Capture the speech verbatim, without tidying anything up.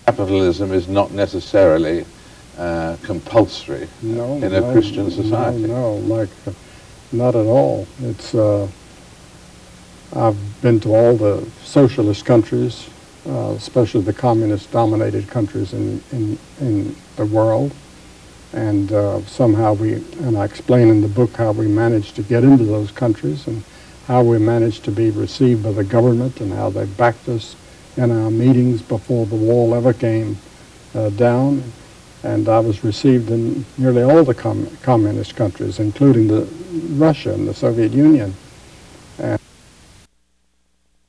capitalism is not necessarily uh, compulsory No, in a no, Christian society. No, no, like, uh, not at all. It's, uh, I've been to all the socialist countries, uh, especially the communist-dominated countries in, in, in the world. And uh, somehow we, and I explain in the book how we managed to get into those countries and how we managed to be received by the government and how they backed us in our meetings before the wall ever came uh, down. And I was received in nearly all the com communist countries, including the Russia and the Soviet Union.